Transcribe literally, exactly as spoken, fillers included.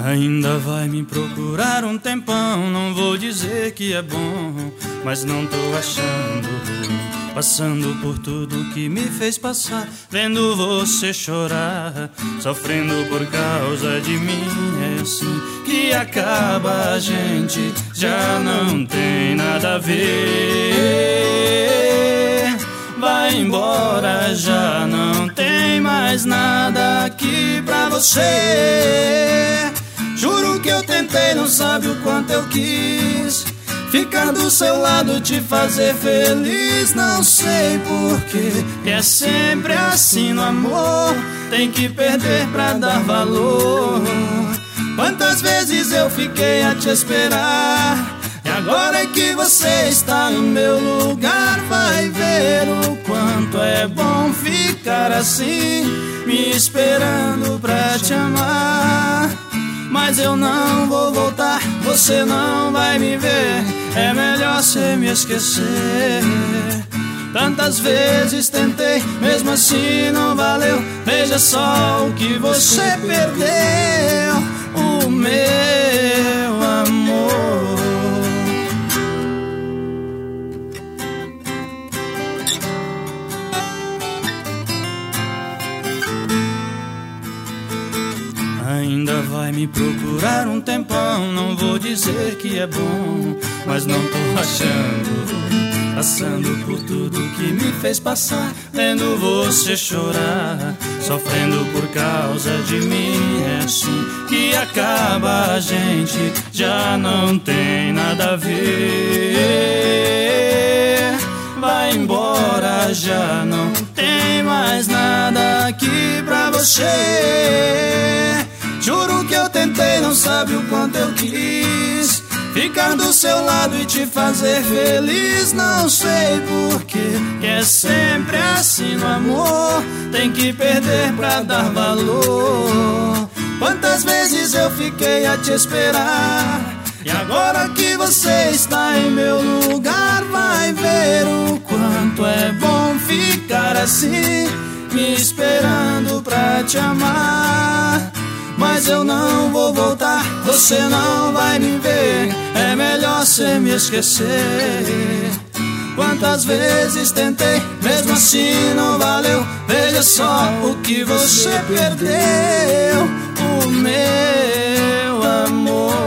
Ainda vai me procurar um tempão, não vou dizer que é bom, mas não tô achando ruim, passando por tudo que me fez passar, vendo você chorar, sofrendo por causa de mim. É assim que acaba, a gente já não tem nada a ver. Vai embora, já não tem mais nada aqui pra você. Juro que eu tentei, não sabe o quanto eu quis ficar do seu lado, te fazer feliz. Não sei porquê, que é sempre assim no amor, tem que perder pra dar valor. Quantas vezes eu fiquei a te esperar, e agora é que você está no meu lugar. Vai ver o quanto é bom ficar assim, me esperando pra te amar. Mas eu não vou voltar, você não vai me ver, é melhor cê me esquecer. Tantas vezes tentei, mesmo assim não valeu. Veja só o que você perdeu, o meu amor. Ainda vai me procurar um tempão, não vou dizer que é bom, mas não tô achando, passando por tudo que me fez passar, vendo você chorar, sofrendo por causa de mim. É assim que acaba, a gente já não tem nada a ver. Vai embora, já não tem mais nada aqui pra você. Juro que eu tentei, não sabe o quanto eu quis ficar do seu lado e te fazer feliz. Não sei porquê, que é sempre assim no amor, tem que perder pra dar valor. Quantas vezes eu fiquei a te esperar, e agora que você está em meu lugar, vai ver o quanto é bom ficar assim, me esperando pra te amar. Mas eu não vou voltar, você não vai me ver, é melhor cê me esquecer. Quantas vezes tentei, mesmo assim não valeu. Veja só o que você perdeu, o meu amor.